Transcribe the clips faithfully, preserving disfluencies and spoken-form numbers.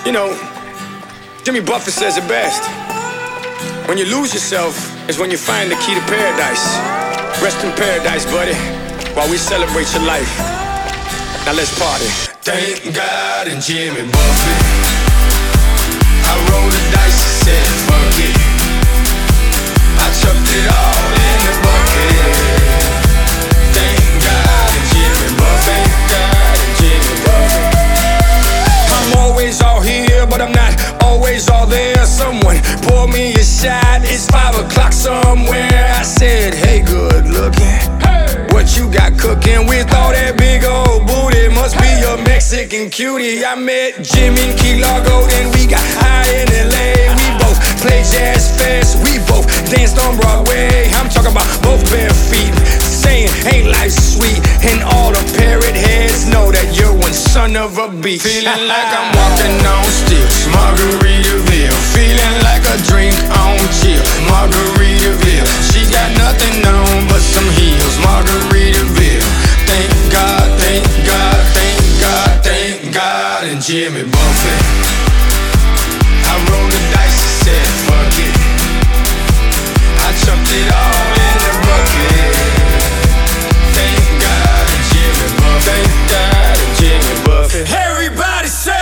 You know, Jimmy Buffett says it best. When you lose yourself is when you find the key to paradise. Rest in paradise, buddy, while we celebrate your life. Now let's party. Thank God and Jimmy Buffett. I rolled the dice and said fuck it. I chucked it all in the bucket. Thank God and Jimmy Buffett. God and Jimmy Buffett. I'm always all here, but I'm not always all there. Someone pour me a shot, it's five o'clock somewhere. I said, hey, good looking, hey, what you got cooking with all that big old booty? Must be a Mexican cutie. I met Jimmy in Key Largo, then we got high in L A. We both played Jazz Fest, we both danced on Broadway. I'm talking about both bare feet, saying, ain't life sweet? And all the parrot heads know that you're one son of a beach. Feeling like I'm walking on stilts, Margaritaville. Feeling like a drink on chill, Margaritaville. She got nothing on but some heels, Margaritaville. Thank God, thank God, thank God, thank God and Jimmy Buffett. I rolled the dice and said fuck it. I chucked it all in the bucket. Thank God and Jimmy Buffett. Thank God and Jimmy Buffett. Everybody say,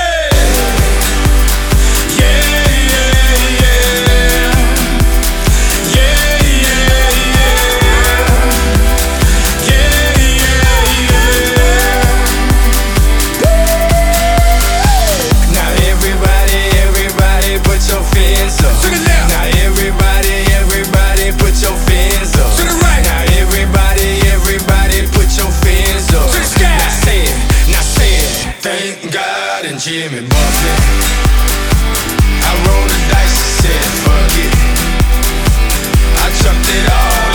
Jimmy Buffett. I rolled the dice and said fuck it. I chucked it all